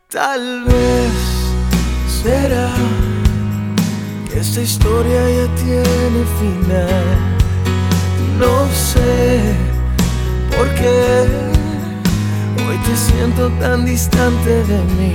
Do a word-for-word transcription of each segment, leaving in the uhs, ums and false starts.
Tal vez será que esta historia ya tiene final. No sé por qué hoy te siento tan distante de mí.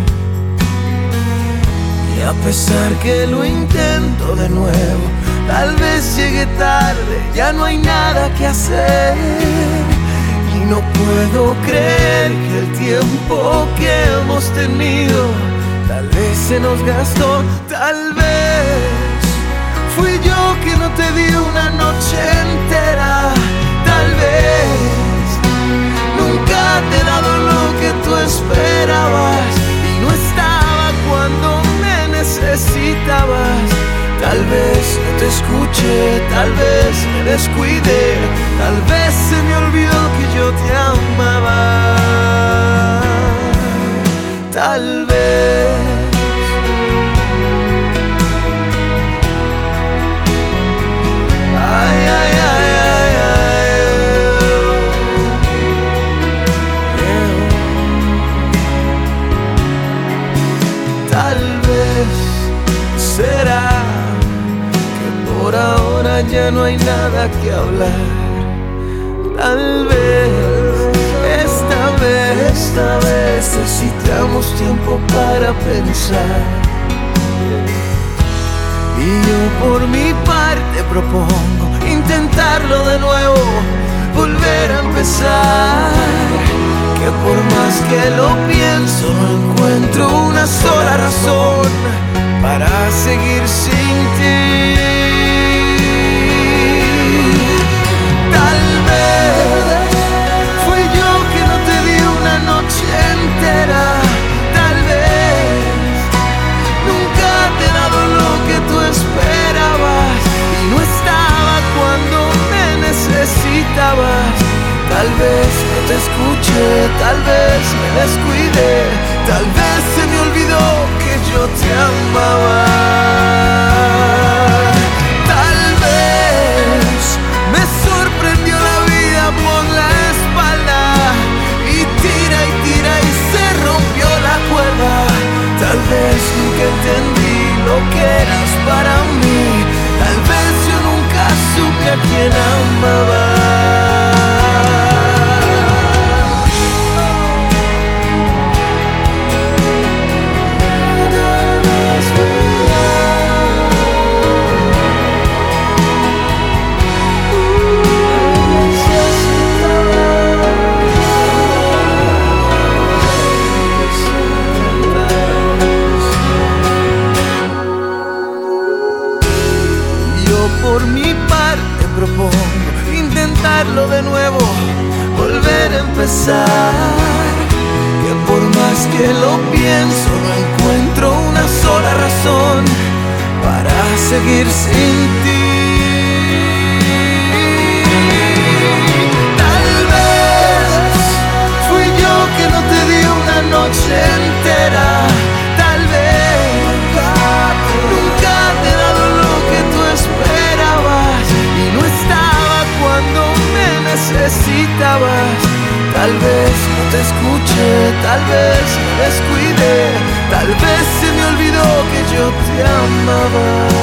Y a pesar que lo intento de nuevo, tal vez llegue tarde, ya no hay nada que hacer. Y no puedo creer que el tiempo que hemos tenido tal vez se nos gastó. Tal vez fui yo que no te di una noche entera. Tal vez nunca te he dado lo que tú esperabas y no estaba cuando me necesitabas. Tal vez no te escuché, tal vez me descuidé, tal vez se me olvidó que yo te amaba. Tal vez ay, ay, ay, ay, ay. Tal vez será por ahora ya no hay nada que hablar. Tal vez, esta vez, esta vez necesitamos tiempo para pensar. Y yo por mi parte propongo intentarlo de nuevo, volver a empezar. Que por más que lo pienso no encuentro una sola razón para seguir sin ti. Tal vez fui yo que no te di una noche entera. Tal vez nunca te he dado lo que tú esperabas y no estaba cuando me necesitabas. Tal vez no te escuché, tal vez me descuidé, tal vez se me olvidó que yo te amaba. Tal vez me sorprendió la vida por la espalda y tira y tira y se rompió la cuerda. Tal vez nunca entendí lo que eras para mí, tal vez yo nunca supe a quién amaba. Por mi parte propongo intentarlo de nuevo, volver a empezar. Que por más que lo pienso no encuentro una sola razón para seguir sin ti. Tal vez fui yo que no te di una noche entera. Tal vez nunca te he dado lo que tú esperabas y no estaba cuando me necesitabas. Tal vez no te escuché, tal vez me descuidé, tal vez se me olvidó que yo te amaba.